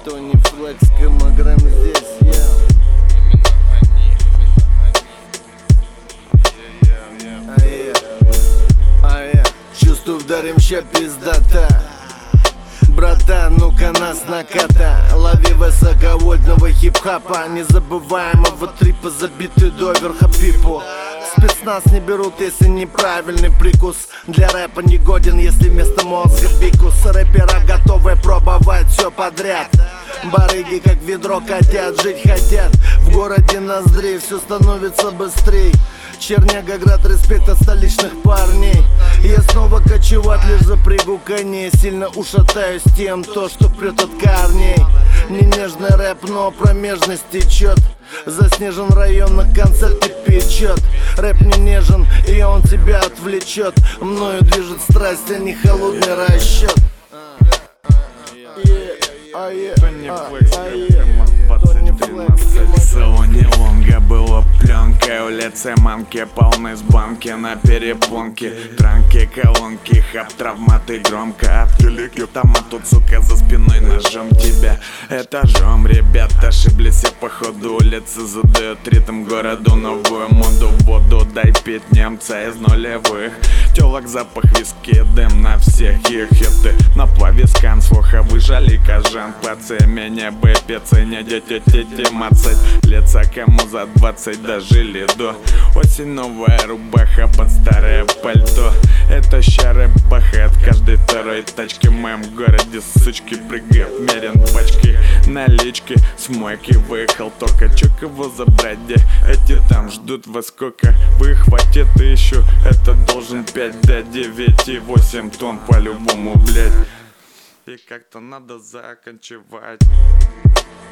Тони Флекс, Камагрэм здесь, я. Чувствую, вдарим ща пиздата. Братан, ну-ка нас наката. Лови высоковольтного хип-хопа, незабываемого трипа, забитый до верха пипу. Спецназ не берут, если неправильный прикус. Для рэпа не годен, если вместо мозга бикус. Рэпера готовы пробовать все подряд. Барыги как ведро катят, жить хотят. В городе ноздри все становится быстрей. Черняга, град, респект от столичных парней. Я снова кочевать, лишь запрягу коней. Сильно ушатаюсь тем, то, что прет от корней. Не нежный рэп, но промежность течет. Заснежен район, на концерте печет. Рэп не нежен, и он тебя отвлечет. Мною движет страсть, а не холодный расчет. Тони Флекс, в салоне лонга была пленка. Улицы манки полны с банки на перепонке. Транки, колонки, хап, травматы громко. Отвлеки там, а тут, сука, за спиной ножом тебя этажом. Ребята ошиблись, я походу улицы задают ритм городу, новую моду, воду. Дай пить немца из нулевых. Телок, запах виски, дым на всех их хиты. На плаве скан, слуха выжали кожан. Пацы, меня бы пецы, не дети, тети, мацать. Лица кому за 20 дожили до. Осень, новая рубаха под старое пальто. Это ща рэп-баха от каждой второй тачки. В моем городе сучки прыгают, мерен пачки. Налички с мойки выехал, только чук его забрать, где эти там ждут во сколько выхватит ищу. Это должен 5 до 9 и 8 тонн по-любому, блять. И как-то надо заканчивать.